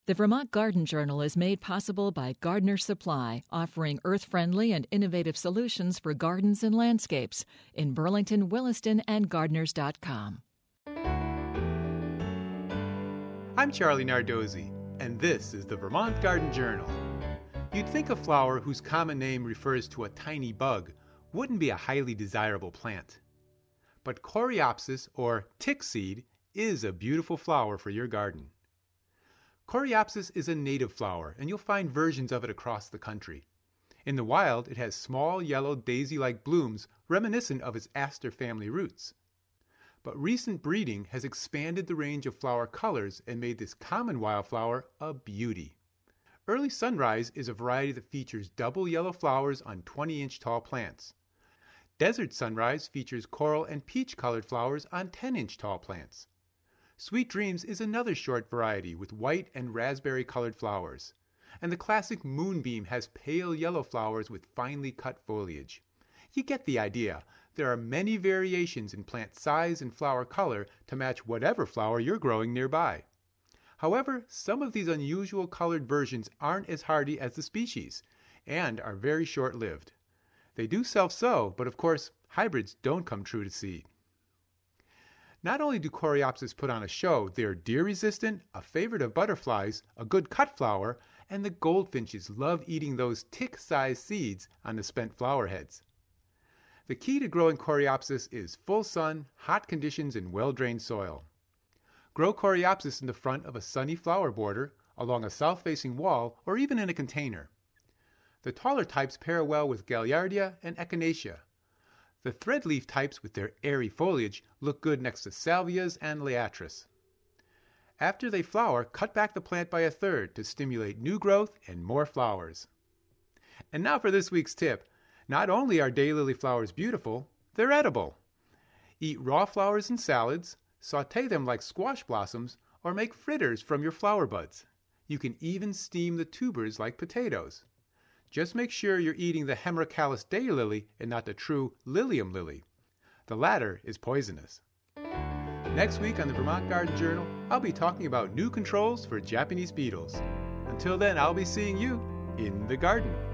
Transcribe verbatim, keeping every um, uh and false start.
The Vermont Garden Journal is made possible by Gardener's Supply, offering earth-friendly and innovative solutions for gardens and landscapes in Burlington, Williston, and gardeners dot com. I'm Charlie Nardozzi, and this is the Vermont Garden Journal. You'd think a flower whose common name refers to a tiny bug wouldn't be a highly desirable plant. But Coreopsis, or tick seed, is a beautiful flower for your garden. Coreopsis is a native flower, and you'll find versions of it across the country. In the wild, it has small, yellow, daisy-like blooms reminiscent of its aster family roots. But recent breeding has expanded the range of flower colors and made this common wildflower a beauty. Early Sunrise is a variety that features double yellow flowers on twenty-inch tall plants. Desert Sunrise features coral and peach-colored flowers on ten-inch tall plants. Sweet Dreams is another short variety with white and raspberry-colored flowers. And the classic Moonbeam has pale yellow flowers with finely cut foliage. You get the idea. There are many variations in plant size and flower color to match whatever flower you're growing nearby. However, some of these unusual colored versions aren't as hardy as the species and are very short-lived. They do self-sow, but of course, hybrids don't come true to seed. Not only do Coreopsis put on a show, they're deer-resistant, a favorite of butterflies, a good cut flower, and the goldfinches love eating those tick-sized seeds on the spent flower heads. The key to growing Coreopsis is full sun, hot conditions, and well-drained soil. Grow Coreopsis in the front of a sunny flower border, along a south-facing wall, or even in a container. The taller types pair well with Gaillardia and Echinacea. The threadleaf types with their airy foliage look good next to Salvias and Liatris. After they flower, cut back the plant by a third to stimulate new growth and more flowers. And now for this week's tip. Not only are daylily flowers beautiful, they're edible. Eat raw flowers in salads, sauté them like squash blossoms, or make fritters from your flower buds. You can even steam the tubers like potatoes. Just make sure you're eating the Hemerocallis daylily and not the true Lilium lily. The latter is poisonous. Next week on the Vermont Garden Journal, I'll be talking about new controls for Japanese beetles. Until then, I'll be seeing you in the garden.